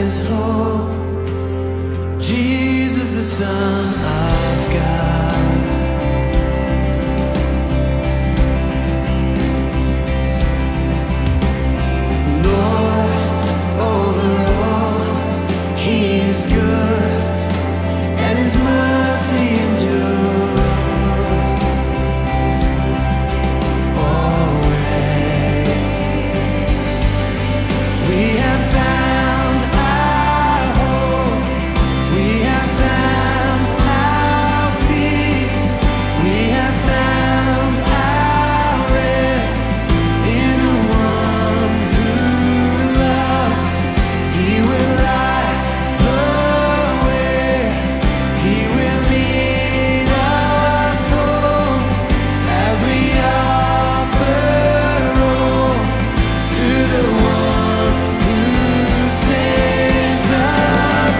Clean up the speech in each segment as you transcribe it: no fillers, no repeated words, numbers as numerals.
is hope. Jesus, the Son of God. Lord, over all, He is good, and His mercy endures always. We have found our hope. We have found our peace. We have found our rest in the one who loves us. He will light the way. He will lead us home as we offer all to the one who saves us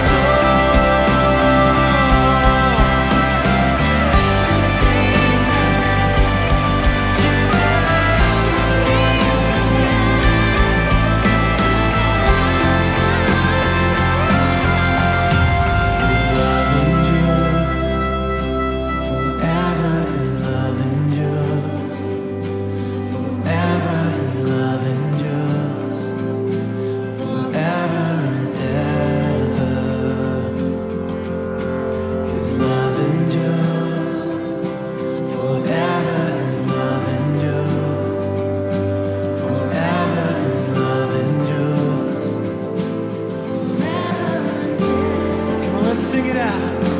His love endures forever. His love endures forever. His love endures forever and ever. His love endures forever. His love endures forever. His love endures forever and ever. Come on, let's sing it out.